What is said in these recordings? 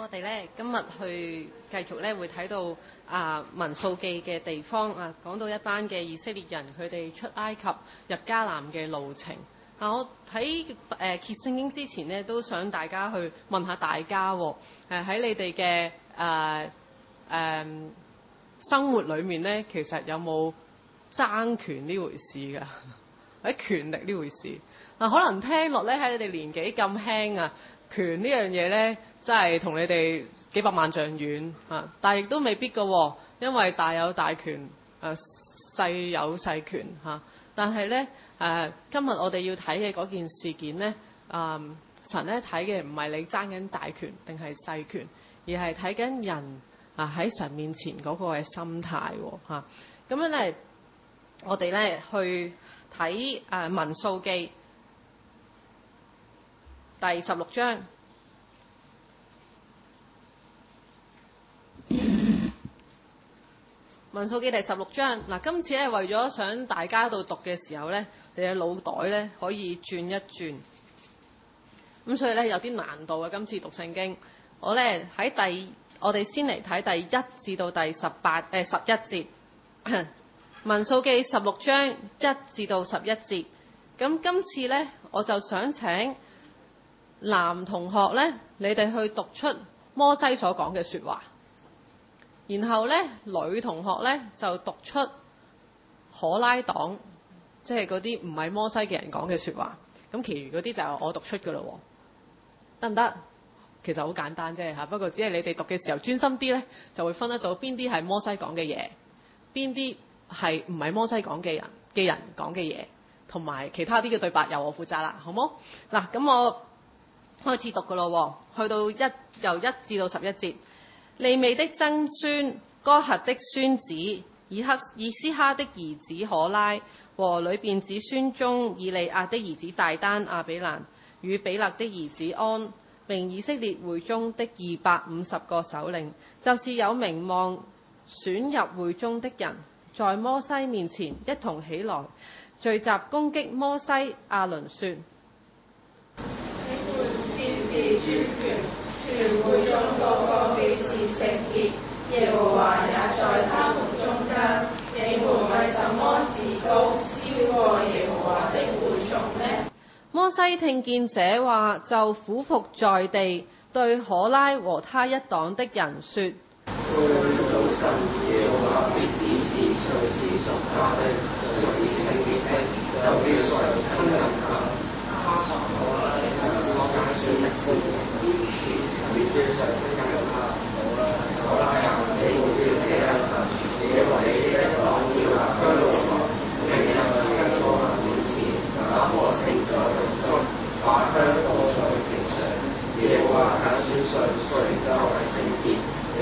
我哋咧今日去繼續咧會睇到民數記嘅地方講到一班嘅以色列人佢哋出埃及入迦南嘅路程。我喺揭聖經之前咧，都想大家去問下大家喺你哋嘅生活裏面咧，其實有冇爭權呢回事㗎？喺權力呢回事可能聽落咧喺你哋年紀咁輕權呢樣嘢咧，真係同你哋幾百萬丈遠但係亦都未必㗎因為大有大權細有細權但係咧今日我哋要睇嘅嗰件事件咧神咧睇嘅唔係你爭緊大權定係細權，而係睇緊人喺神面前嗰個嘅心態咁樣咧，我哋咧去睇民數記第16章。民數記第16章今次咧為咗想大家喺度讀嘅時候咧，你嘅腦袋咧可以轉一轉，咁所以咧有啲難度今次讀聖經。我哋先嚟睇第1至到第11節。民數記16章1至到11節。咁今次咧我就想請男同學咧，你哋去讀出摩西所講嘅說話。然後咧，女同學咧就讀出可拉黨，即係嗰啲唔係摩西嘅人講嘅說話。咁其餘嗰啲就係我讀出㗎咯，得唔得？其實好簡單啫嚇，不過只係你哋讀嘅時候專心啲咧，就會分得到邊啲係摩西講嘅嘢，邊啲係唔係摩西講嘅人講嘅嘢，同埋其他啲嘅對白由我負責啦，好冇？嗱，咁我開始讀㗎咯，去到由1至到11節。利未的曾孫哥轄的孫子以斯哈的兒子可拉和裏邊子孫中以利亞的兒子大丹亞比蘭與比勒的兒子安，並以色列會中的250個首領，就是有名望選入會中的人，在摩西面前一同起來，聚集攻擊摩西亞倫說： 你們擅自主權，全會中個個既是聖潔，耶和華也在他們中間。你們為什麼自高超過耶和華的會眾呢？ 摩西聽見這話，就俯伏在地，對可拉和他一黨的人說： 早晨，耶和華必指示誰是屬他的，誰是聖潔的，就叫誰親近他。他從可拉我揀選一時，必叫誰親近他。可拉啊，你們要這樣行，因為你的一黨要立居路旁，並入親哥轄面前，打禾盛在爐中，把香火在其上。耶和華揀選誰就為聖潔。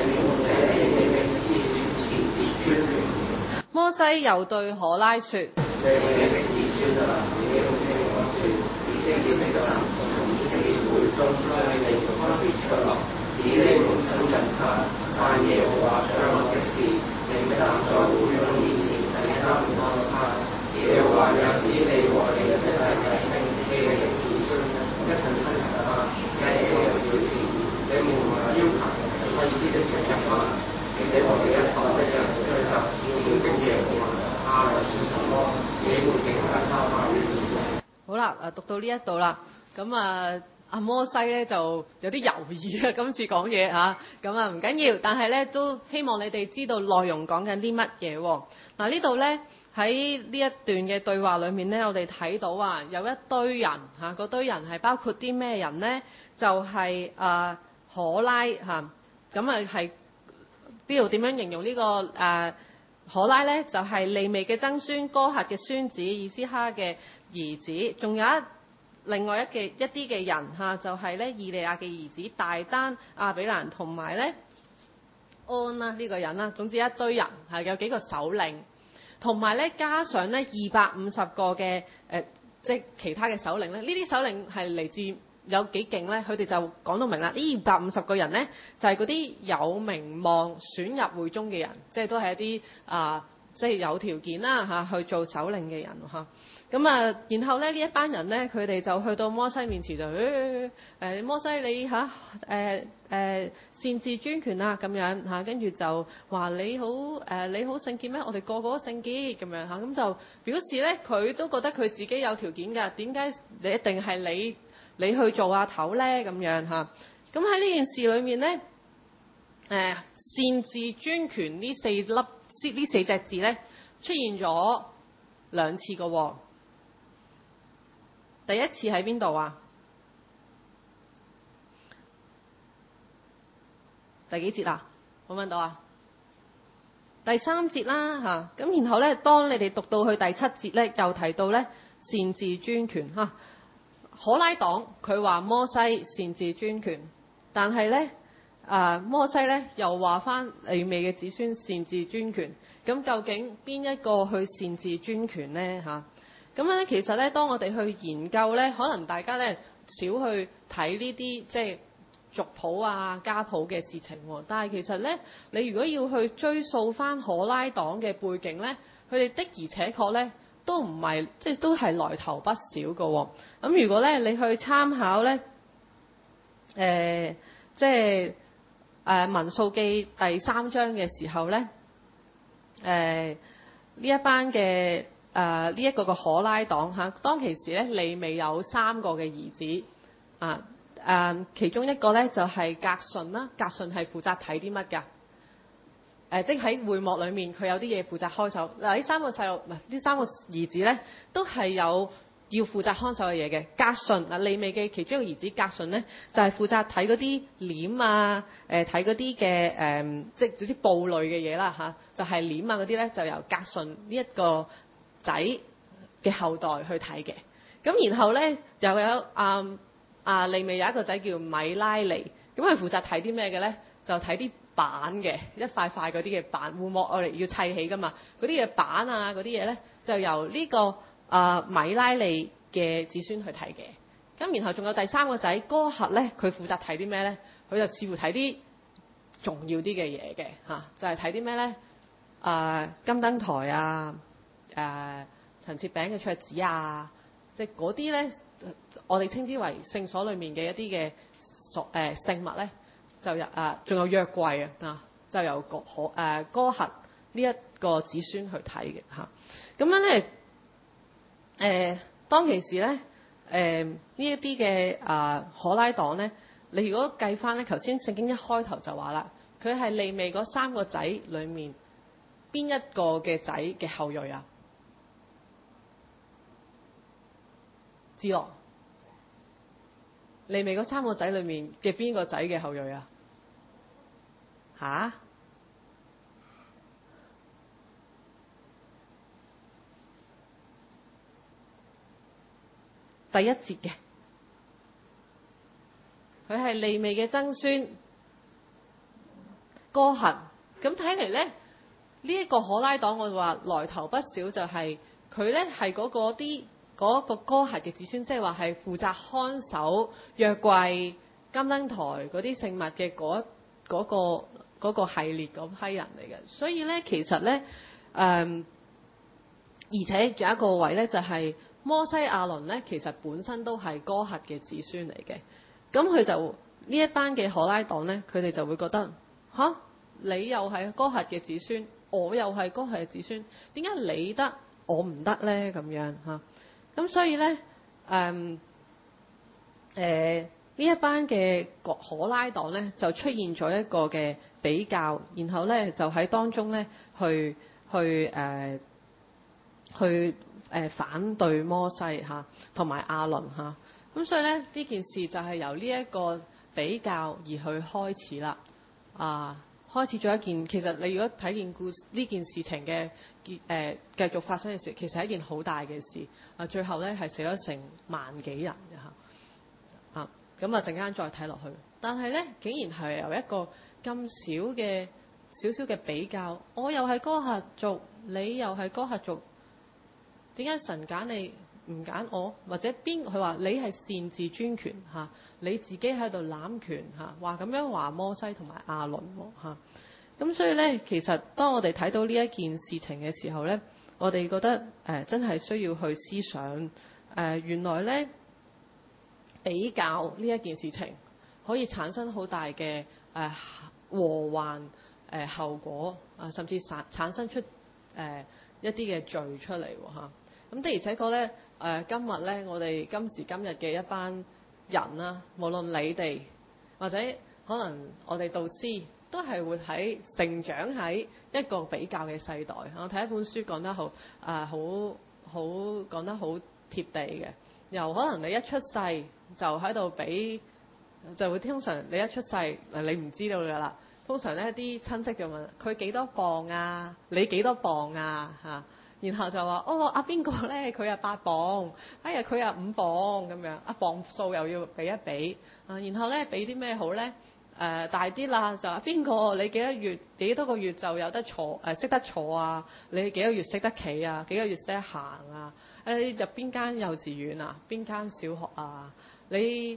摩西又對可拉說： 你的子孫啊，你要聽我說，以色列的神從以色列會中將你們分別出來，使你們親近他。但耶和華將我的事，並站在會眾面前替他們安插。耶和華也使你和你一切弟兄你的子孫一齊親近他。這一個小事，你們要求細緻的進入嗎？你和你一黨的人聚集使攻擊耶和華，亞倫說什麼，你們竟跟他話語。 好啦，讀到呢一度啦，咁阿摩西咧就有啲猶豫今次講嘢咁唔緊要，但係咧都希望你哋知道內容講緊啲乜嘢。嗱，呢度咧喺呢一段嘅對話裏面咧，我哋睇到有一堆人嗰堆人係包括啲咩人咧？就係可拉咁係呢度點樣形容呢個可拉咧？就係利未嘅曾孫哥轄嘅孫子以斯哈嘅兒子，仲有另外一啲嘅人就係咧以利亞嘅兒子大丹亞比蘭同埋咧安啦呢個人啦。總之一堆人有幾個首領，同埋咧加上咧250個嘅即係其他嘅首領咧。呢啲首領係嚟自有幾勁咧？佢哋就講到明啦。呢250個人咧就係嗰啲有名望選入會中嘅人，即係都係一啲即係有條件啦去做首領嘅人嚇。咁啊，然後咧呢一班人咧，佢哋就去到摩西面前就摩西你擅自專權啊咁樣嚇，跟住就話你好聖潔咩？我哋個個都聖潔咁樣嚇，咁就表示咧佢都覺得佢自己有條件㗎。點解你一定係你去做阿頭咧咁樣嚇？咁喺呢件事裏面咧，擅自專權呢四隻字咧出現咗2次嘅喎。第一次喺邊度啊？第幾節啊？揾唔揾到啊？第3節啦嚇。咁然後咧，當你哋讀到去第7節咧，又提到咧擅自專權嚇。可拉黨佢話摩西擅自專權，但係咧摩西咧又話翻利未嘅子孫擅自專權。咁究竟邊一個去擅自專權咧嚇？咁樣咧，其實咧，當我哋去研究咧，可能大家咧少去睇呢啲即係族譜啊、家譜嘅事情喎。但係其實咧，你如果要去追溯翻可拉黨嘅背景咧，佢哋的而且確咧都唔係即係都係來頭不少嘅喎。咁如果咧你去參考咧，即係民數記第3章嘅時候咧，呢一班嘅呢一個嘅可拉黨嚇，當其時咧利未有3個嘅兒子其中一個咧就係革順啦。革順係負責睇啲乜㗎？即係喺會幕裏面佢有啲嘢負責看守。嗱，呢3個細路唔係呢3個兒子咧，都係有要負責看守嘅嘢嘅。革順嗱，利未嘅其中一個兒子革順咧，就係負責睇嗰啲簾啊，睇嗰啲嘅即係啲布類嘅嘢啦嚇，就係簾啊嗰啲咧就由革順呢一個仔嘅後代去睇嘅。咁然後咧就有利未有一個仔叫米拉利，咁佢負責睇啲咩嘅咧？就睇啲板嘅，一塊塊嗰啲嘅板，會幕我哋要砌起噶嘛，嗰啲嘅板啊嗰啲嘢咧就由呢個米拉利嘅子孫去睇嘅。咁然後仲有第3個仔哥轄咧，佢負責睇啲咩咧？佢就似乎睇啲重要啲嘅嘢嘅嚇，就係睇啲咩咧？金燈台啊，陳設餅嘅桌子啊，即係嗰啲咧，我哋稱之為聖所裏面嘅一啲嘅聖物咧。就仲有約櫃就由哥轄呢一個子孫去睇嘅嚇。咁樣咧當其時咧呢一啲嘅可拉黨咧，你如果計翻咧，頭先聖經一開頭就話啦，佢係利未嗰3個仔裡面邊一個嘅仔嘅後裔啊？知咯？利未嗰3個仔裡面嘅邊個仔嘅後裔啊？嚇？第1節嘅，佢係利未嘅曾孫哥轄。咁睇嚟咧，呢一個可拉黨我話來頭不少，就係佢咧係嗰個哥轄嘅子孫，即係話係負責看守約櫃、金燈台嗰啲聖物嘅嗰個系列嗰批人嚟嘅。所以咧其實咧而且仲有一個位咧就係摩西亞倫咧，其實本身都係哥轄嘅子孫嚟嘅。咁佢就呢一班嘅可拉黨咧，佢哋就會覺得吓，你又係哥轄嘅子孫，我又係哥轄嘅子孫，點解你得我唔得咧？咁樣嚇。咁所以咧呢一班嘅可拉黨咧，就出現咗一個嘅比較，然後咧就喺當中咧去反對摩西嚇，同埋亞倫嚇。咁所以咧呢件事就係由呢一個比較而去開始啦。開始咗一件，其實你如果睇件呢件事情嘅繼續發生嘅事，其實係一件好大嘅事。最後咧係死咗成萬幾人嘅嚇。咁陣間再睇落去，但係咧竟然係由一個咁少少嘅比較，我又係哥轄族，你又係哥轄族，點解神揀你唔揀我？或者佢話你係擅自專權嚇，你自己喺度攬權嚇，話咁樣話摩西同埋亞倫嚇。 咁所以咧，其實當我哋睇到呢一件事情嘅時候咧，我哋覺得真係需要去思想原來咧比較呢一件事情可以產生好大嘅禍患後果甚至產生出一啲嘅罪出嚟喎嚇。咁的而且確咧今日咧，我哋今時今日嘅一班人啦，無論你哋或者可能我哋導師，都係會成長喺一個比較嘅世代。我睇一本書講得好講得好貼地嘅，由可能你一出世就喺度比，就會通常你一出世你唔知道㗎啦。通常咧啲親戚就問佢幾多磅啊，你幾多磅啊嚇，然後就話阿邊個咧佢啊8磅，哎呀佢啊5磅咁樣，磅數又要比一比然後咧比啲咩好咧？大啲啦，就話邊個你幾多個月就有得坐識得坐啊？你幾個月識得企啊？幾個月識得行啊？你入邊間幼稚園啊？邊間小學啊？你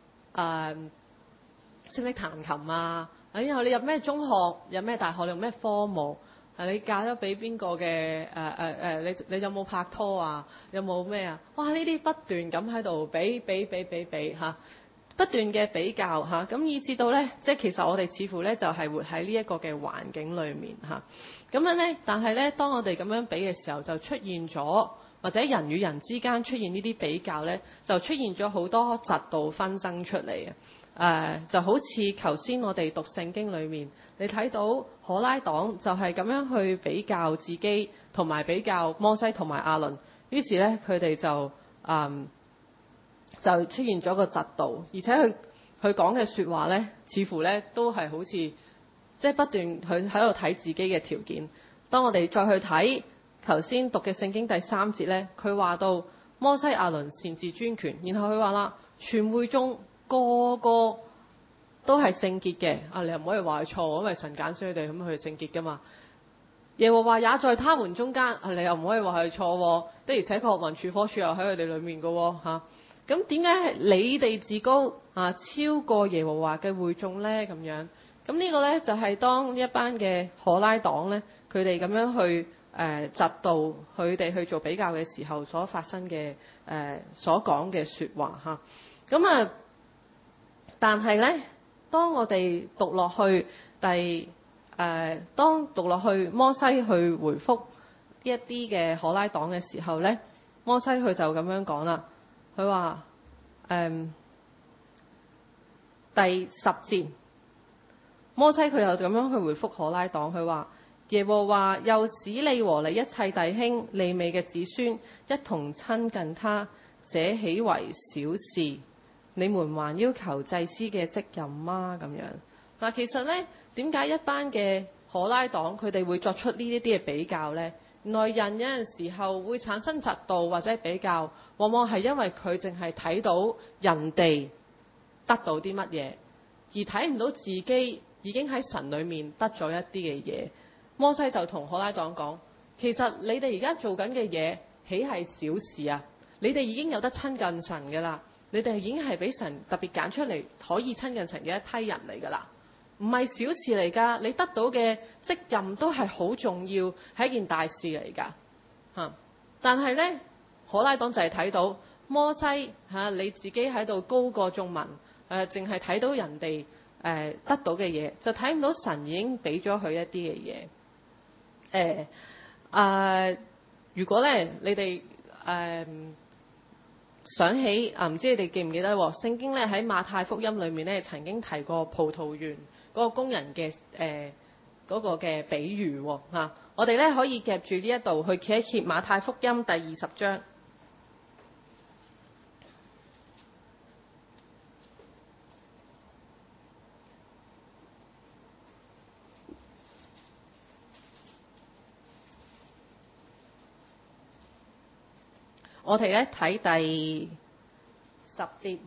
識唔識彈琴啊？然後你入咩中學？入咩大學？你用咩科目？你嫁咗俾邊個嘅？你有冇拍拖啊？有冇咩啊？哇！呢啲不斷咁喺度比嚇。不斷嘅比較嚇，咁以至到咧，即係其實我哋似乎咧就係活喺呢一個嘅環境裏面嚇。咁樣咧，但係咧，當我哋咁樣比嘅時候，就出現咗或者人與人之間出現呢啲比較咧，就出現咗好多嫉妒紛爭出嚟啊！就好似頭先我哋讀聖經裏面，你睇到可拉黨就係咁樣去比較自己，同埋比較摩西同埋亞倫，於是咧佢哋就出現咗個嫉妒，而且佢講嘅說話咧，似乎咧都係好似即係不斷佢喺度睇自己嘅條件。當我哋再去睇頭先讀嘅聖經第3節咧，佢話到摩西亞倫擅自專權，然後佢話啦，全會中個個都係聖潔嘅，你又唔可以話佢錯，因為神揀選佢哋，咁佢係聖潔噶嘛。耶和華也在他們中間，你又唔可以話佢錯，的而且確雲柱火柱又喺佢哋裏面噶嚇。咁點解你哋自高超過耶和華嘅會眾呢？咁樣咁呢個呢，就係當一班嘅可拉黨呢，佢哋咁樣去嫉妒佢哋去做比較嘅時候所發生嘅所講嘅說話嚇。咁但係呢，當我哋讀落去當讀落去摩西去回覆一啲嘅可拉黨嘅時候呢，摩西佢就咁樣講啦。佢話第10節，摩西佢又咁樣去回覆可拉黨，佢話耶和華又使你和你一切弟兄利未嘅子孫一同親近他，這豈為小事？你們還要求祭司嘅職任嗎？咁樣嗱，其實呢，點解一班嘅可拉黨佢哋會作出呢一啲嘅比較呢？原來人有陣時候會產生嫉妒或者比較，往往係因為佢淨係睇到人哋得到啲乜嘢，而睇唔到自己已經喺神裏面得咗一啲嘅嘢。摩西就同可拉黨講，其實你哋而家做緊嘅嘢豈係小事啊？你哋已經有得親近神㗎啦，你哋已經係俾神特別揀出嚟可以親近神嘅一批人嚟㗎啦。唔係小事嚟㗎，你得到嘅職任都係好重要，係一件大事嚟㗎嚇。但係呢，可拉黨就係睇到摩西你自己喺度高過眾民，淨係睇到人哋得到嘅嘢，就睇唔到神已經俾咗佢一啲嘅嘢。如果咧你哋想起唔知你哋記唔記得喎？聖經咧喺馬太福音裏面咧曾經提過葡萄園嗰個工人嘅嗰個嘅比喻嚇。我哋咧可以夾住呢一度去揭一揭馬太福音第20章。我哋咧睇第10節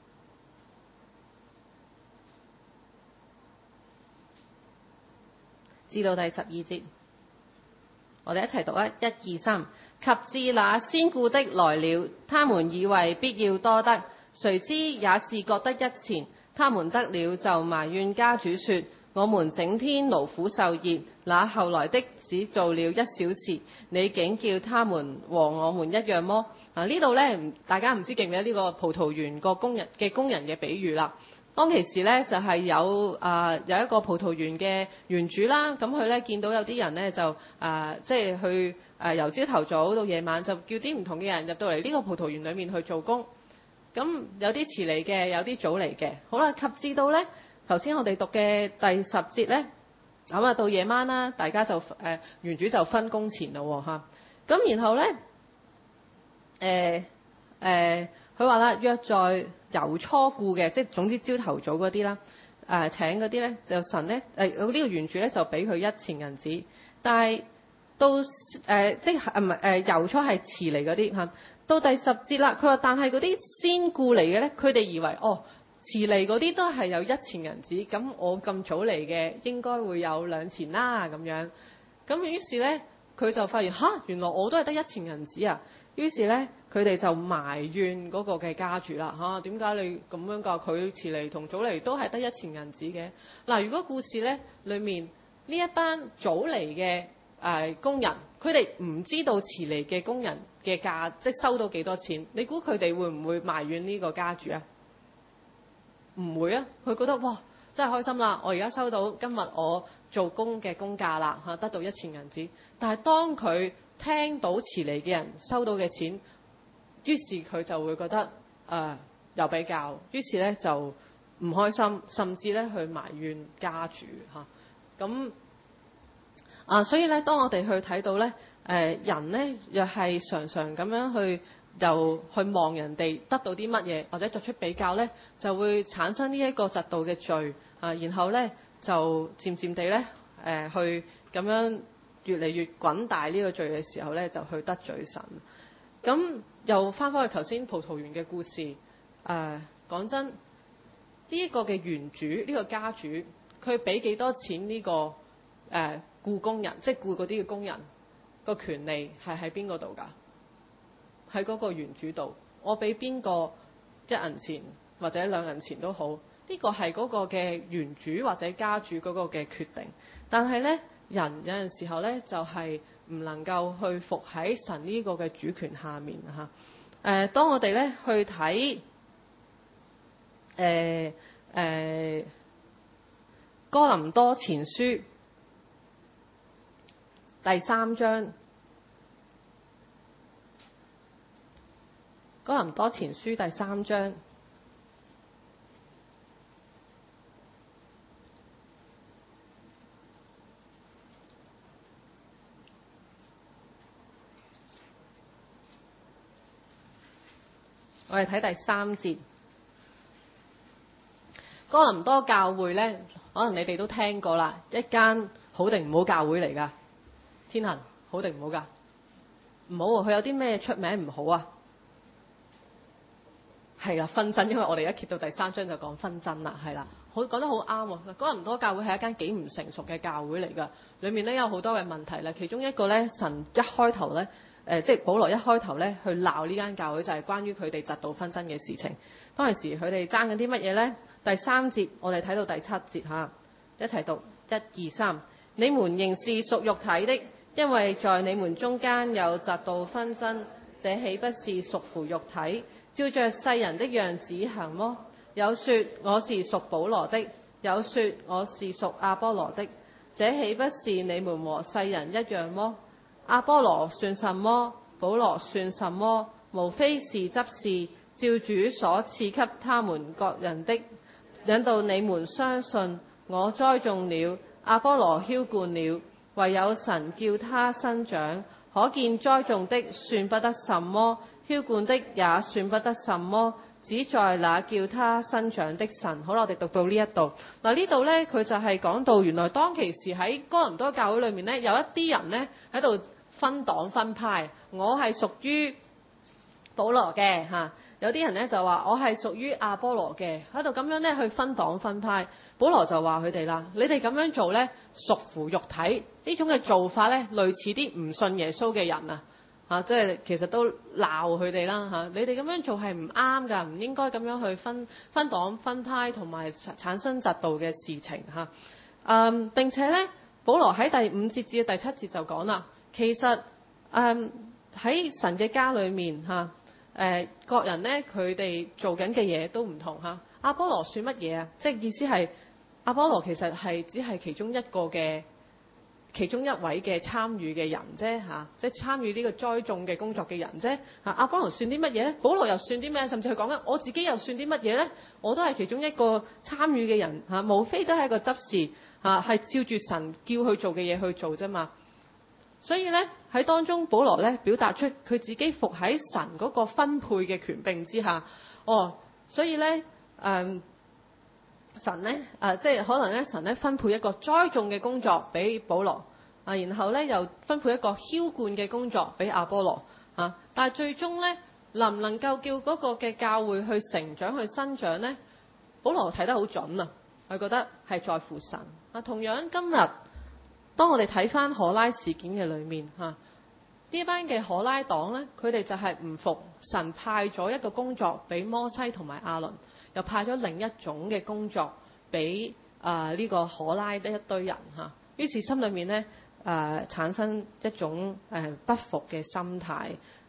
至到第12節，我哋一齊讀1、2、3。及至那先僱的來了，他們以為必要多得，誰知也是各得1錢。他們得了就埋怨家主說： 我們整天勞苦受熱，那後來的只做了1小時，你竟叫他們和我們一樣麼？呢度呢，大家唔知記唔記得呢個葡萄園個工人嘅比喻啦。當其時呢，就係有一個葡萄園嘅園主啦，咁佢呢見到有啲人呢，就即係去由朝頭早到夜晚就叫啲唔同嘅人入到嚟呢個葡萄園裏面去做工。咁有啲遲嚟嘅，有啲早嚟嘅。好啦，及至到呢頭先我哋讀嘅第10節呢，咁到夜晚啦，大家就園主就分工錢咯嚇。咁然後呢，佢話啦，約在由初僱嘅，即係總之朝頭早嗰啲啦，請嗰啲呢，就神呢，呢個園主呢，就俾佢1錢銀子，但係到即係唔係由初係遲嚟嗰啲嚇。到第10節啦，佢話但係嗰啲先僱嚟嘅呢，佢哋以為遲嚟嗰啲都係有1錢銀子，咁我咁早嚟嘅應該會有2錢啦咁樣。咁於是呢，佢就發現原來我都係得1錢銀子啊！於是呢，佢哋就埋怨嗰個嘅家主啦點解你咁樣㗎？佢遲嚟同早嚟都係得1錢銀子嘅。嗱，如果故事呢裡面呢一班早嚟嘅工人，佢哋唔知道遲嚟嘅工人嘅價，即係收到幾多錢，你估佢哋會唔會埋怨呢個家主啊？唔會啊！佢覺得哇，真係開心啦！我而家收到今日我做工嘅工價啦得到1錢銀子。但係當佢聽到遲嚟嘅人收到嘅錢，於是佢就會覺得又比較，於是咧就唔開心，甚至咧去埋怨家主咁所以咧，當我哋去睇到咧人咧若係常常咁樣去望人哋得到啲乜嘢，或者作出比較咧，就會產生呢一個嫉妒嘅罪然後咧就漸漸地咧去咁樣越嚟越滾大呢個罪嘅時候咧，就去得罪神。咁又翻返去頭先葡萄園嘅故事講真，呢一個嘅園主呢個家主，佢俾幾多錢呢個僱工人，即係僱嗰啲嘅工人個權利係喺邊個度㗎？喺嗰個園主度。我俾邊個1銀錢或者2銀錢都好，呢個係嗰個嘅園主或者家主嗰個嘅決定。但係呢，人有陣時候呢，就係唔能夠去服喺神呢個嘅主權下面當我哋呢去睇哥林多前書第3章，哥林多前書第3章，我哋睇第3節。哥林多教會呢，可能你哋都聽過啦，一間好定唔好教會嚟㗎？天恒好定唔好㗎？唔好喎，佢有啲咩出名唔好啊？係啦，紛爭，因為我哋一揭到第3章就講紛爭啦，係啦，講得好啱喎。哥林多教會係一間幾唔成熟嘅教會嚟㗎，裡面咧有好多嘅問題啦。其中一個咧，神一開頭咧，即係保羅一開頭咧去鬧呢間教會，就係關於佢哋嫉妒紛爭嘅事情。當時佢哋爭緊啲乜嘢咧？第3節，我哋睇到第7節嚇，一齊讀1、2、3。你們仍是屬肉體的，因為在你們中間有嫉妒紛爭，這豈不是屬乎肉體，照着世人的樣子行麼？有說我是屬保羅的，有說我是屬亞波羅的，這豈不是你們和世人一樣麼？亞波羅算什麼？保羅算什麼？無非是執事，照主所賜給他們各人的，引導你們相信。我栽種了，亞波羅澆灌了，唯有神叫他生長。可見栽種的算不得什麼，澆灌的也算不得什麼，只在那叫他生長的神。好啦，我哋讀到呢一度。嗱，呢度呢，佢就係講到原來當其時喺哥林多教會裏面呢，有一啲人呢喺度分黨分派。我係屬於保羅嘅有啲人呢就話我係屬於亞波羅嘅，喺度咁樣呢去分黨分派。保羅就話佢哋啦，你哋咁樣做呢，屬乎肉體，呢種嘅做法呢，類似啲唔信耶穌嘅人即係其實都鬧佢哋啦你哋咁樣做係唔啱㗎，唔應該咁樣去分黨分派同埋產生嫉妒嘅事情並且咧，保羅喺第5節至第7節就講啦，其實喺神嘅家裏面嚇，各人咧佢哋做緊嘅嘢都唔同嚇。阿波羅算乜嘢啊？即係意思係阿波羅其實係只係其中一位嘅參與嘅人啫嚇，即係參與呢個栽種嘅工作嘅人啫嚇。阿波羅算啲乜嘢咧？保羅又算啲咩？甚至佢講緊我自己又算啲乜嘢咧？我都係其中一個參與嘅人嚇，無非都係一個執事嚇，係照住神叫佢做嘅嘢去做啫嘛。所以咧喺當中，保羅咧表達出佢自己服喺神嗰個分配嘅權柄之下。所以咧神咧即係可能咧神咧分配一個栽種嘅工作俾保羅然後咧又分配一個澆灌嘅工作俾阿波羅但係最終咧能唔能夠叫嗰個嘅教會去成長去生長咧？保羅睇得好準啊，佢覺得係在乎神同樣今日當我哋睇翻可拉事件嘅裏面呢班嘅可拉黨咧，佢哋就係唔服神派咗一個工作俾摩西同埋亞倫，又派咗另一種嘅工作俾呢個可拉的一堆人於是心裏面咧產生一種不服嘅心態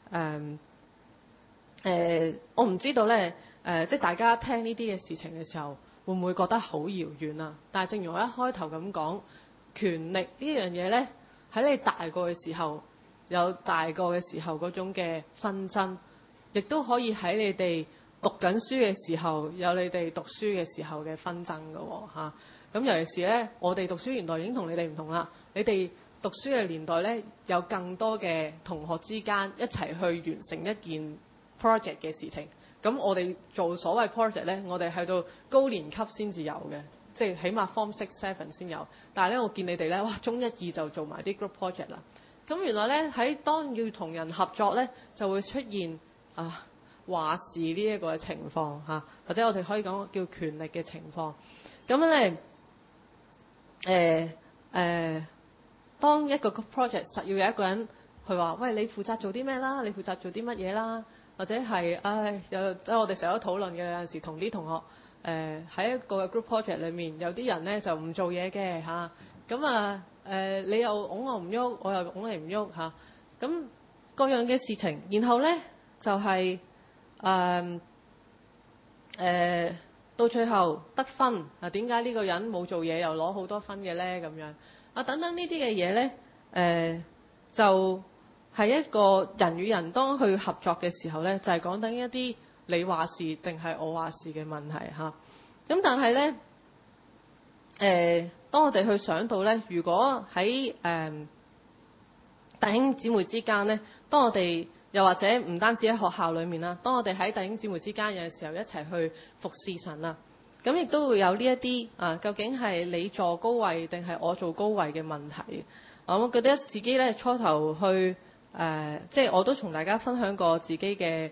我唔知道咧即係大家聽呢啲嘅事情嘅時候，會唔會覺得好遙遠啊？但係正如我一開頭咁講，權力呢樣嘢咧喺你大個嘅時候，有大個嘅時候嗰種嘅紛爭，亦都可以喺你哋讀緊書嘅時候，有你哋讀書嘅時候嘅紛爭㗎喎咁尤其是咧，我哋讀書年代已經同你哋唔同啦。你哋讀書嘅年代咧，有更多嘅同學之間一齊去完成一件 project 嘅事情。咁我哋做所謂 project 咧，我哋去到高年級先至有嘅，即係起碼 Form 6、7先有。但係咧，我見你哋咧，哇，中1、2就做埋啲 group project 啦。咁原來咧喺當要同人合作咧，就會出現話事呢一個嘅情況或者我哋可以講叫權力嘅情況。咁咧當一個 project 實要有一個人去話，喂，你負責做啲咩啦？你負責做啲乜嘢啦？或者係我哋成日都討論嘅，有陣時同啲同學喺一個 group project 裏面，有啲人咧就唔做嘢嘅咁你又擁我唔喐，我又擁你唔喐咁各樣嘅事情，然後咧就係到最後得分點解呢個人冇做嘢又攞好多分嘅咧？咁樣等等呢啲嘅嘢咧就係一個人與人當去合作嘅時候咧，就係講緊一啲你話事定係我話事嘅問題咁但係咧當我哋去想到咧，如果喺弟兄姊妹之間咧，當我哋又或者唔單止喺學校裏面啦，當我哋喺弟兄姊妹之間有陣時候一齊去服侍神咁亦都會有呢一啲究竟係你坐高位定係我做高位嘅問題。我覺得自己咧初頭去即係我都同大家分享過自己嘅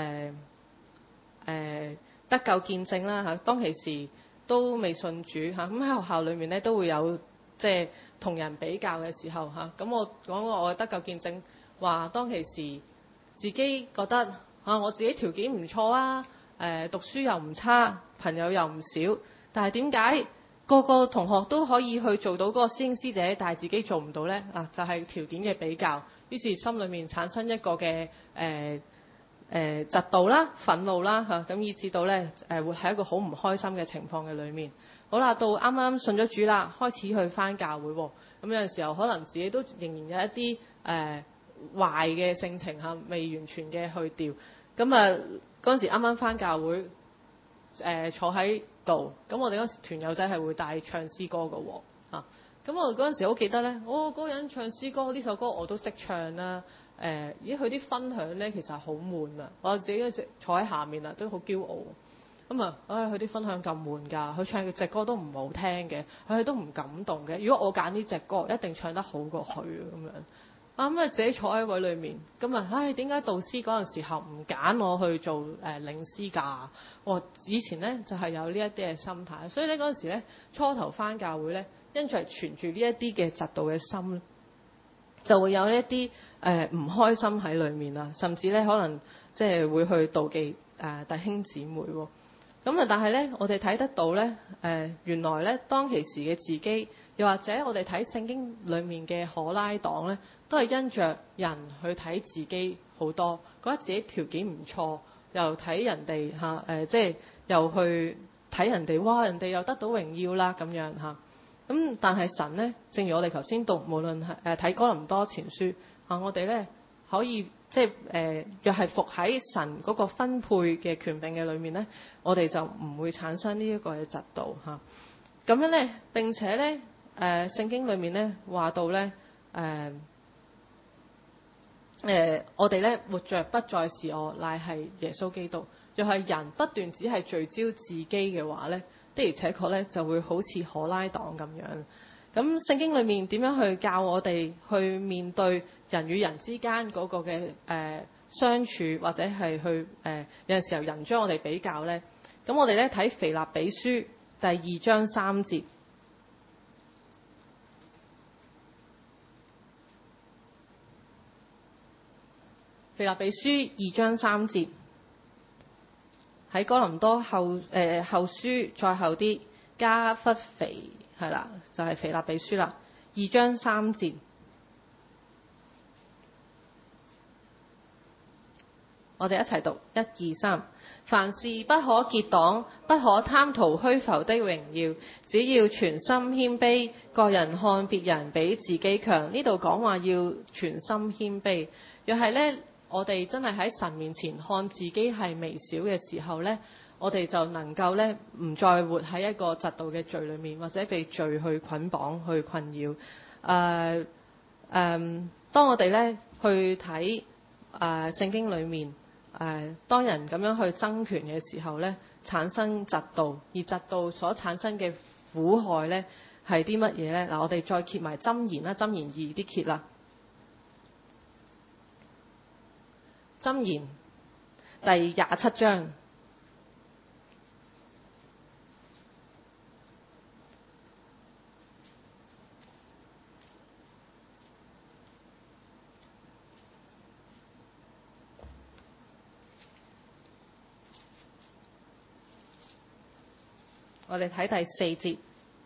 得救見證啦當其時都未信主咁喺學校裏面咧都會有即係同人比較嘅時候咁我講過我嘅得救見證，話當其時自己覺得我自己條件唔錯讀書又唔差，朋友又唔少，但係點解個個同學都可以去做到嗰個師兄師姐，但係自己做唔到呢？就係條件嘅比較，於是心裏面產生一個嘅嫉妒啦、憤怒啦咁以至到咧會喺一個好唔開心嘅情況嘅裏面。好啦，到啱啱信咗主啦，開始去返教會咁有陣時候可能自己都仍然有一啲壞嘅性情未完全嘅去掉。咁嗰陣時啱啱返教會坐喺度，咁我哋嗰時團友仔係會帶唱詩歌嘅咁我嗰陣時好記得咧，嗰個人唱詩歌呢首歌我都識唱啦。佢啲分享咧其實好悶我自己坐喺下面都好驕傲。佢啲分享咁悶㗎，佢唱嘅隻歌都唔好聽嘅，佢都唔感動嘅。如果我揀呢隻歌，一定唱得好過佢咁樣。自己坐喺位裏面，點解導師嗰陣時候唔揀我去做領詩㗎？我以前咧就係有呢一啲嘅心態，所以咧嗰陣時咧初頭返教會咧，因住係存住呢一啲嘅嫉妒嘅心，就會有呢一啲唔開心喺裏面啦，甚至咧可能即係會去妒忌弟兄姊妹喎。 咁啊，但係咧，我哋睇得到咧，原來咧，當其時嘅自己，又或者我哋睇聖經裡面嘅可拉黨咧，都係因着人去睇自己好多，覺得自己條件唔錯，又睇人哋即係又去睇人哋，哇！人哋又得到榮耀啦咁樣嚇。咁但係神咧，正如我哋頭先讀，無論係睇哥林多前書我哋咧可以。即係若係服喺神嗰個分配嘅權柄嘅裏面咧，我哋就唔會產生呢一個嘅嫉妒嚇。咁樣咧，並且咧聖經裏面咧話到咧我哋咧活着不再是我，乃係耶穌基督。若係人不斷只係聚焦自己嘅話咧，的而且確咧就會好似可拉黨咁樣。咁聖經裏面點樣去教我哋去面對人與人之間嗰個嘅相處，或者係去有陣時候人將我哋比較呢？咁我哋咧睇腓立比書第2章3節。腓立比書2章3節，喺哥林多後書再後啲加弗腓。係啦，就係腓立比書啦，2章3節，我哋一齊讀1、2、3。凡事不可結黨，不可貪圖虛浮的榮耀，只要全心謙卑，各人看別人比自己強。呢度講話要全心謙卑。若係呢，我哋真係喺神面前看自己係微小嘅時候呢，我哋就能夠咧唔再活喺一個嫉妒嘅罪裏面，或者被罪去捆綁、去困擾。當我哋咧去睇聖經裏面當人咁樣去爭權嘅時候咧，產生嫉妒，而嫉妒所產生嘅苦害咧係啲乜嘢咧？嗱，我哋再揭埋箴言啦，箴言2啲揭啦，箴言第27章。我哋睇第4節，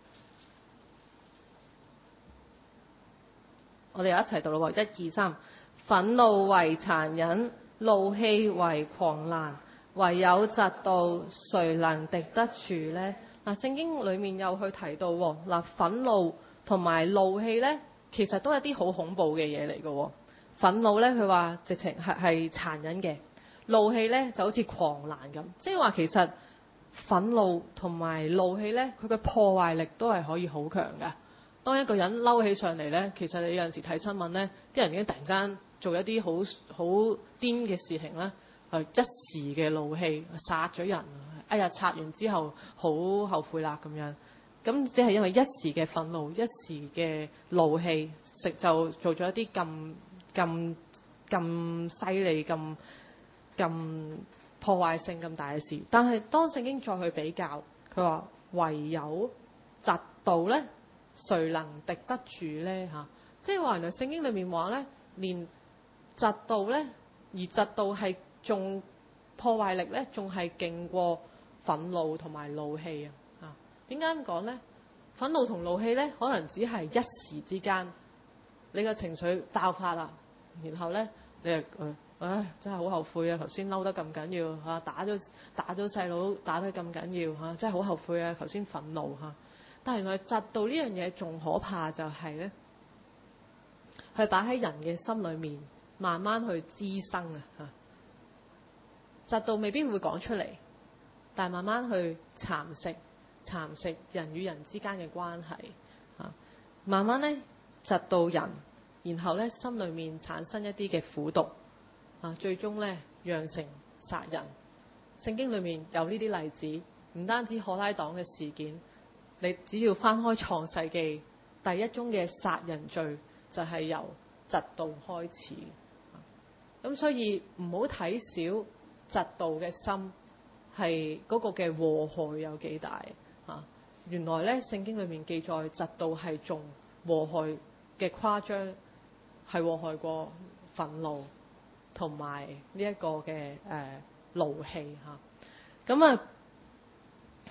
我哋又一齊讀咯喎，1、2、3。憤怒為殘忍，怒氣為狂瀾，唯有嫉妒，誰能敵得住呢？嗱，聖經裏面又去提到嗱，憤怒同埋怒氣咧，其實都係啲好恐怖嘅嘢嚟嘅。憤怒咧，佢話直情係殘忍嘅；怒氣咧就好似狂瀾咁，即係話其實。憤怒同埋怒氣咧，佢嘅破壞力都係可以好強嘅。當一個人嬲起上嚟咧，其實你有陣時睇新聞咧，啲人已經突然間做一啲好癲嘅事情咧，一時嘅怒氣殺咗人，哎呀殺完之後好後悔啦咁樣。咁只係因為一時嘅憤怒、一時嘅怒氣，就做咗一啲咁犀利、咁破壞性咁大嘅事。但係當聖經再去比較，佢話唯有嫉妒咧，誰能敵得住咧？即係話原來聖經裏面話咧，連嫉妒咧，而嫉妒係仲破壞力咧，仲係勁過憤怒同埋怒氣啊！點解咁講咧？憤怒同怒氣咧，可能只係一時之間，你嘅情緒爆發啦，然後咧你真係好後悔啊！頭先嬲得咁緊要嚇，打咗細佬打得咁緊要嚇，真係好後悔啊！頭先憤怒嚇，但係原來嫉妒呢樣嘢仲可怕，就係咧，係擺喺人嘅心裏面，慢慢去滋生啊嚇。嫉妒未必會講出嚟，但係慢慢去蠶食人與人之間嘅關係嚇，慢慢咧嫉妒人，然後咧心裏面產生一啲嘅苦毒。最終咧釀成殺人。聖經裏面有呢啲例子，唔單止可拉黨嘅事件，你只要翻開創世記，第一宗嘅殺人罪就係由嫉妒開始。咁所以唔好睇小嫉妒嘅心係嗰個嘅禍害有幾大啊！原來咧聖經裏面記載嫉妒係仲禍害嘅誇張，係禍害過憤怒。同埋呢一個嘅怒氣嚇，咁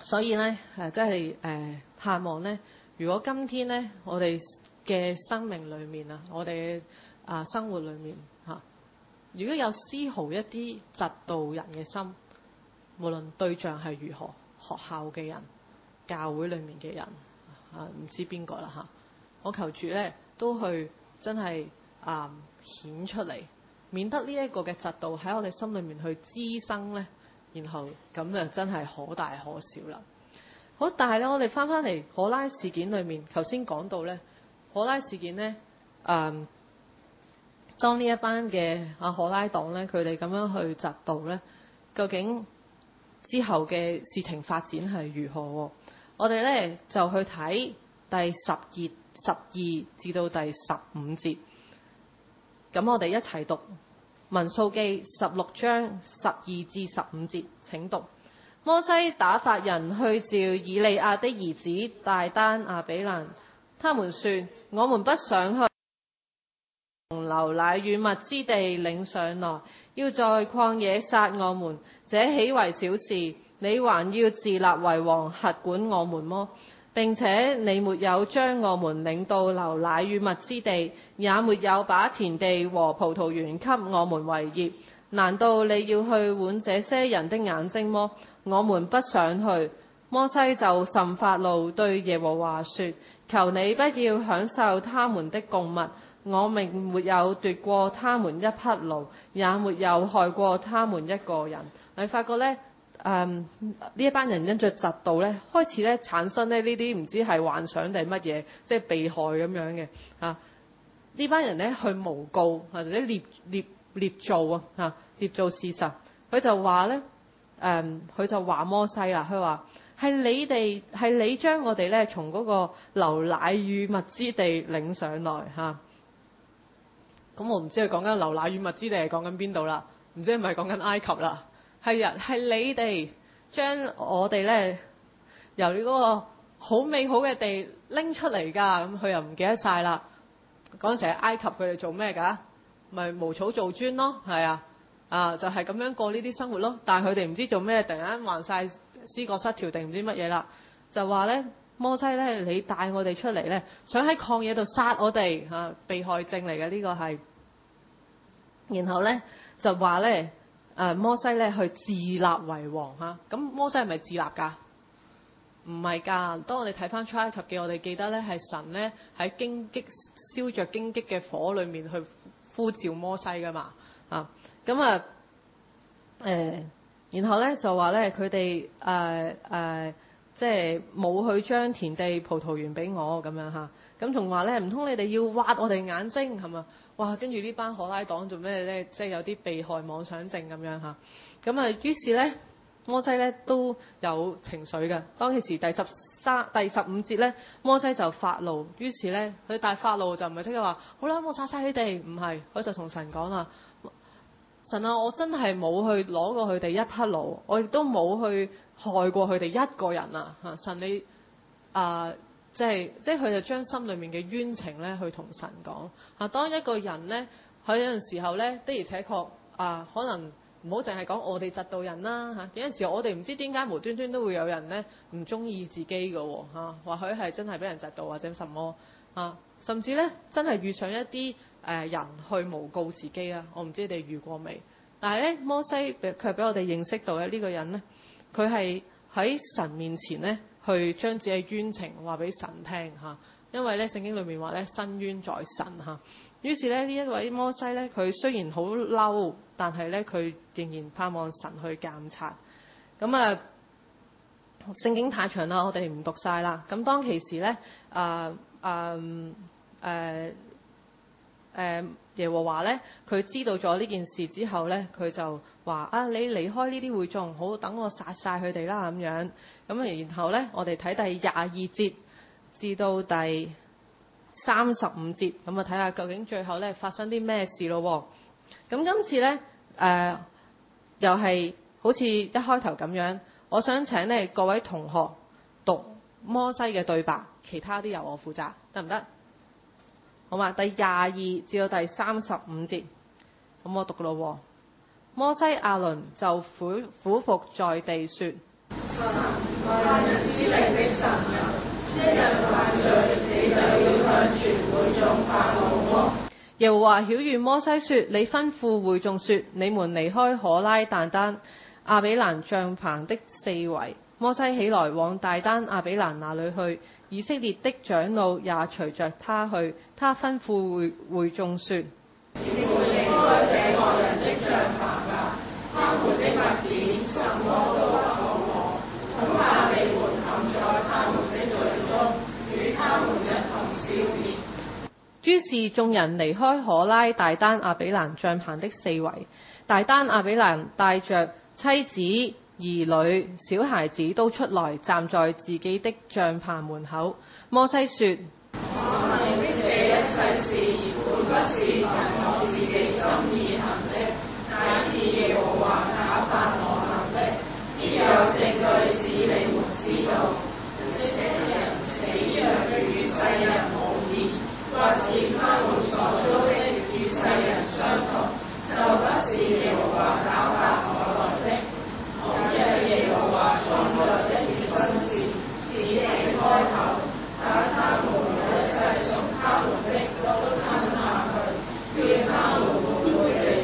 所以咧真係盼望咧，如果今天咧我哋嘅生命裏面啊，我哋生活裏面如果有絲毫一啲嫉妒人嘅心，無論對象係如何，學校嘅人、教會裏面嘅人唔知邊個啦我求主咧都去真係顯出嚟，免得呢一個嘅嫉妒喺我哋心裏面去滋生咧，然後咁就真係可大可小啦。好，但係咧我哋翻嚟可拉事件裏面，頭先講到咧可拉事件咧當呢一班嘅可拉黨咧，佢哋咁樣去嫉妒咧，究竟之後嘅事情發展係如何？我哋咧就去睇第12至到第15節。咁我哋一齊讀民數記16章12至15節，請讀。摩西打發人去召以利亞的兒子大單亞比蘭，他們說：我們不想去從流奶與蜜之地領上來，要在曠野殺我們，這豈為小事？你還要自立為王，轄管我們麼？並且你沒有將我們領到流奶與蜜之地，也沒有把田地和葡萄園給我們為業，難道你要去剜這些人的眼睛麼？我們不想去。摩西就甚發怒，對耶和華說：求你不要享受他們的供物，我並沒有奪過他們一匹驢，也沒有害過他們一個人。你發覺呢？呢一班人因着嫉妒咧，開始咧產生咧呢啲唔知係幻想定乜嘢，即係被害咁樣嘅呢班人咧去誣告或者捏造捏造事實。佢就話咧佢就話摩西啦，佢話係你將我哋咧從嗰個流奶與蜜之地領上來咁我唔知佢講緊流奶與蜜之地係講緊邊度啦？唔知係咪講緊埃及啦？係你哋將我哋咧由嗰個好美好嘅地拎出嚟㗎，咁佢又唔記得晒啦。嗰陣時喺埃及佢哋做咩㗎？咪無草做磚咯，係就係咁樣過呢啲生活咯。但係佢哋唔知做咩，突然間患晒思覺失調定唔知乜嘢啦，就話咧摩西咧，你帶我哋出嚟咧，想喺曠野度殺我哋被害症嚟嘅呢個係。然後咧就話咧。摩西咧去自立為王咁摩西係咪自立㗎？唔係㗎。當我哋睇翻出埃及記，我哋記得咧係神咧喺燒着荊棘嘅火裏面去呼召摩西㗎嘛然後咧就話咧佢哋即係冇去將田地葡萄園俾我咁樣咁仲話咧唔通你哋要挖我哋眼睛係嘛？哇！跟住呢班可拉黨做咩咧？即係有啲被害妄想症咁樣咁於是咧摩西咧都有情緒嘅。當其時第15節咧，摩西就發怒，於是咧佢大發怒就唔係即刻話好啦，我殺晒你哋，唔係，佢就同神講啦：神啊，我真係冇去攞過佢哋一匹驢，我亦都冇去害過佢哋一個人神你即係佢就將心裏面嘅冤情咧去同神講當一個人咧，佢有陣時候咧的而且確可能唔好淨係講我哋嫉妒人啦有陣時候我哋唔知點解無端端都會有人咧唔中意自己嘅或許係真係俾人嫉妒或者什麼甚至咧真係遇上一啲人去誣告自己我唔知你哋遇過未？但係咧摩西佢俾我哋認識到咧呢個人咧，佢係喺神面前咧。去將自己嘅冤情話俾神聽因為咧聖經裏面話咧申冤在神於是咧呢一位摩西咧，佢雖然好嬲，但係咧佢仍然盼望神去監察。咁聖經太長啦，我哋唔讀晒啦。咁當其時咧耶和華咧，佢知道咗呢件事之後咧，佢就話你離開呢啲會眾，好等我殺晒佢哋啦咁樣。咁然後咧，我哋睇第22節至到第35節，咁睇下究竟最後咧發生啲咩事咯。咁今次咧又係好似一開頭咁樣，我想請咧各位同學讀摩西嘅對白，其他啲由我負責，得唔得？好嘛，第22至到第35節，咁我讀咯。摩西亞倫就俯伏在地說： 萬人之靈的神人，一人犯罪，你就要向全會眾發怒麼？ 耶和華曉諭摩西說：你吩咐會眾說，你們離開可拉但丹亞比蘭帳棚的四圍。摩西起來往大丹亞比蘭那裏去，以色列的長老也隨着他去。他吩咐會眾說： 你們離開這惡人的帳棚吧，他們的物件什麼都不可摸，恐怕你們陷在他們的罪中，與他們一同消滅。 於是眾人離開可拉大丹亞比蘭帳棚的四圍。大丹亞比蘭帶着妻子、兒女、小孩子都出來，站在自己的帳棚門口。摩西說： 我行的這一切事，本不是憑我自己心意行的，乃是耶和華打發我行的。必有證據使你們知道，這人死若與世人無異，或是他們所遭的與世人相同，就不是耶和華打發我來的。我若耶和華創造一件新事，使地開口，把他們和一切屬他們的都吞下去，叫他們活活地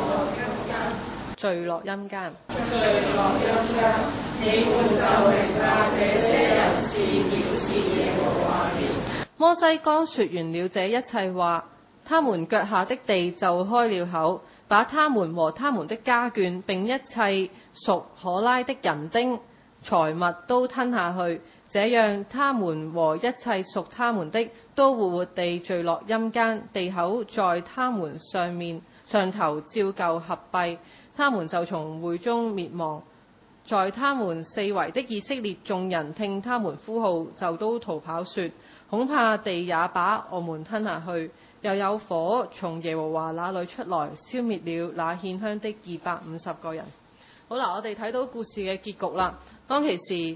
墜落陰間。 墜落陰間， 你們就明白這些人是藐視耶和華了。 摩西剛說完了這一切話，他們腳下的地就開了口，把他們和他們的家眷並一切屬可拉的人丁財物都吞下去。這樣他們和一切屬他們的都活活地墜落陰間，地口在他們上頭照舊合閉，他們就從會中滅亡。在他們四圍的以色列眾人聽他們呼號，就都逃跑，說：恐怕地也把我們吞下去。又有火從耶和華那裏出來，消滅了那獻香的250個人。好啦，我哋睇到故事嘅結局啦。當其時，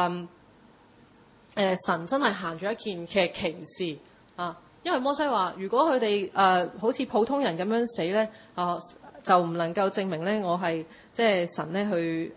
神真係行咗一件嘅奇事啊！因為摩西話，如果佢哋好似普通人咁樣死咧，就唔能夠證明咧我係即係神咧去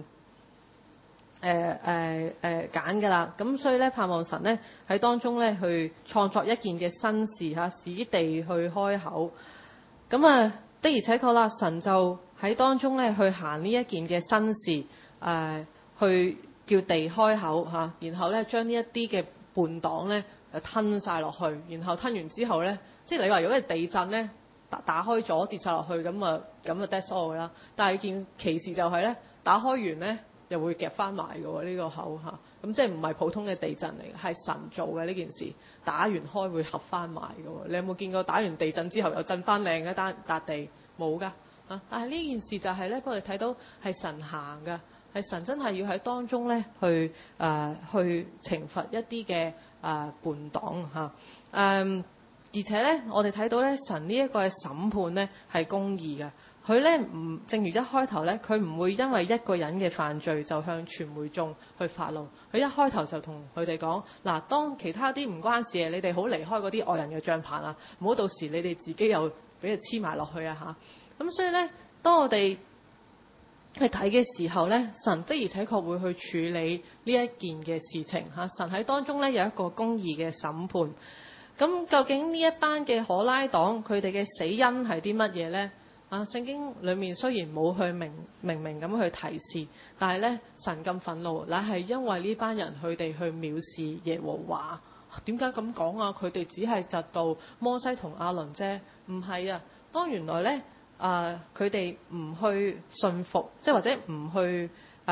揀㗎啦。咁所以咧，盼望神咧喺當中咧去創作一件嘅新事嚇，使地去開口。咁的而且確啦，神就喺當中咧去行呢一件嘅新事，去叫地開口嚇，然後咧將呢一啲嘅叛黨咧吞晒落去，然後吞完之後咧，即係你話如果係地震咧打開咗跌晒落去，咁啊 that's all 啦。但係件奇事就係咧，打開完咧又會夾翻埋嘅喎呢個口嚇，咁即係唔係普通嘅地震嚟嘅，係神做嘅呢件事。打完開會合翻埋嘅喎，你有冇見過打完地震之後又震翻靚嘅笪地？冇㗎啊！但係呢件事就係咧，我哋睇到係神行嘅。係神真係要喺當中咧去懲罰一啲嘅叛黨嚇，而且咧我哋睇到咧神呢一個嘅審判咧係公義嘅，佢咧唔正如一開頭咧，佢唔會因為一個人嘅犯罪就向全會眾去發怒，佢一開頭就同佢哋講嗱，當其他啲唔關事嘅，你哋好離開嗰啲外人嘅帳棚啊，唔好到時你哋自己又俾佢黐埋落去啊嚇，咁所以咧當我哋去睇嘅時候咧，神的而且確會去處理呢一件嘅事情嚇。神喺當中咧有一個公義嘅審判。咁究竟呢一班嘅可拉黨佢哋嘅死因係啲乜嘢咧？聖經裡面雖然冇去明明咁去提示，但係咧神咁憤怒，乃係因為呢班人佢哋去藐視耶和華。點解咁講啊？佢哋只係窒到摩西同亞倫啫，唔係啊。當原來咧。佢哋唔去信服，即係或者唔去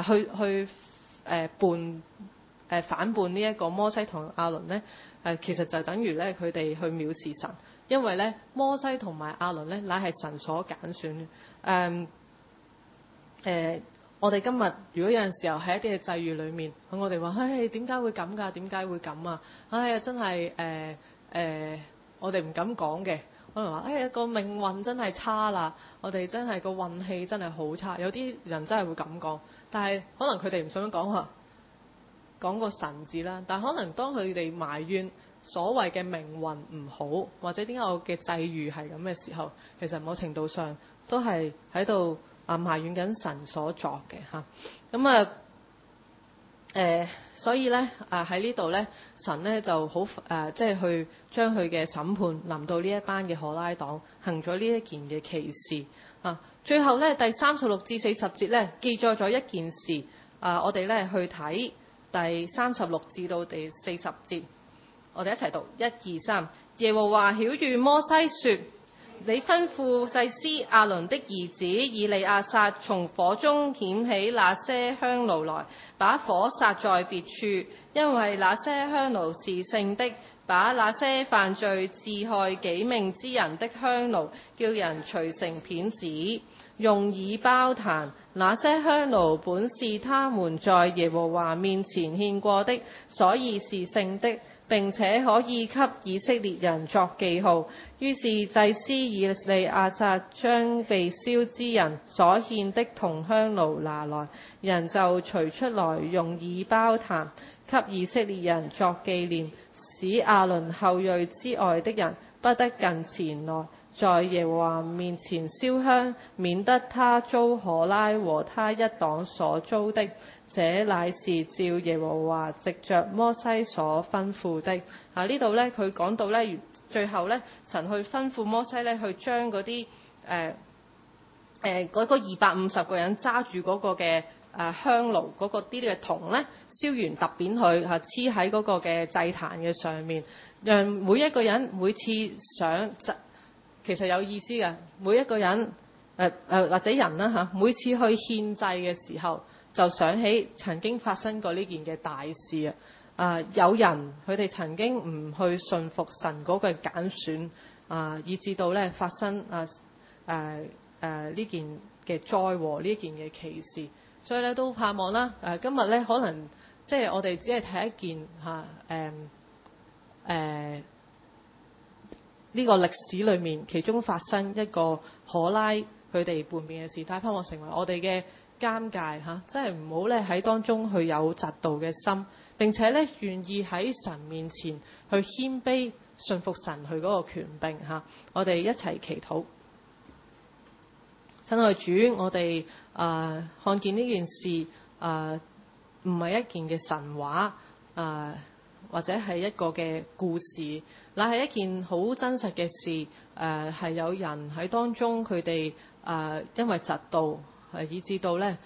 反叛呢一個摩西同亞倫咧，其實就等於咧佢哋去藐視神，因為咧摩西同埋亞倫咧乃係神所揀選嘅。我哋今日如果有陣時候喺一啲嘅際遇裏面，我哋話：唉，點解會咁㗎？點解會咁啊？唉呀，真係我哋唔敢講嘅。可能話：哎呀，個命運真係差啦！我哋真係個運氣真係好差。有啲人真係會咁講，但係可能佢哋唔想講個神字啦。但係可能當佢哋埋怨所謂嘅命運唔好，或者點解我嘅際遇係咁嘅時候，其實某程度上都係喺度埋怨緊神所作嘅嚇。咁所以咧喺呢度咧，神咧就好即係去將佢嘅審判臨到呢一班嘅可拉黨，行咗呢一件嘅奇事啊。最後咧第36至40節咧記載咗一件事我哋咧去睇第36至到第40節，我哋一齊讀1、2、3。耶和華曉諭摩西說：你吩咐祭司亞倫的兒子以利亞撒從火中撿起那些香爐來，把火撒在別處，因為那些香爐是聖的。把那些犯罪自害己命之人的香爐，叫人錘成片子，用以包壇。那些香爐本是他們在耶和華面前獻過的，所以是聖的，並且可以給以色列人作記號。於是祭司以利亞撒將被燒之人所獻的銅香爐拿來，人就取出來用以包壇，給以色列人作紀念，使亞倫後裔之外的人不得近前來，在耶和華面前燒香，免得他遭可拉和他一黨所遭的。這乃是照耶和華藉着摩西所吩咐的。呢度咧，佢講到咧，最後咧，神去吩咐摩西咧，去將嗰啲嗰個250個人揸住嗰個嘅香爐嗰個啲嘅銅咧，燒完揼扁佢黐喺嗰個嘅祭壇嘅上面，讓每一個人每次上，其實有意思嘅，每一個人或者人啦每次去獻祭嘅時候，就想起曾經發生過呢件嘅大事有人佢哋曾經唔去信服神嗰個揀選以至到咧發生呢件嘅災禍，呢件嘅奇事。所以咧都盼望啦今日咧可能即係我哋只係睇一件呢個歷史裏面其中發生一個可拉佢哋叛變嘅事，但係盼望成為我哋嘅監戒即係唔好咧喺當中去有嫉妒嘅心，並且咧願意喺神面前去謙卑信服神佢嗰個權柄我哋一齊祈禱。親愛主，我哋看見呢件事唔係一件嘅神話或者係一個嘅故事，乃係一件好真實嘅事係有人喺當中佢哋因為嫉妒以致到咧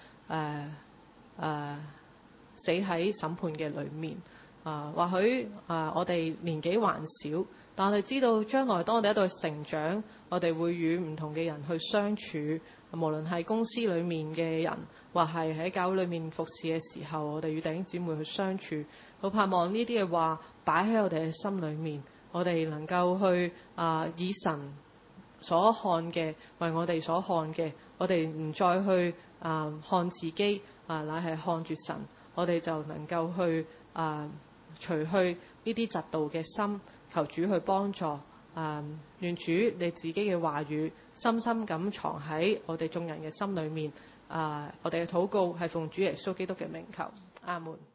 死喺審判嘅裏面或許我哋年紀還小，但我哋知道將來當我哋喺度成長，我哋會與唔同嘅人去相處，無論係公司裏面嘅人，或係喺教會裏面服侍嘅時候，我哋與弟兄姊妹去相處，好盼望呢啲嘅話擺喺我哋嘅心裏面，我哋能夠去以神所看嘅為我哋所看嘅，我哋唔再去看自己乃係看住神，我哋就能夠去除去呢啲嫉妒嘅心，求主去幫助願主你自己嘅話語深深咁藏喺我哋眾人嘅心裏面我哋嘅禱告係奉主耶穌基督嘅名求，阿門。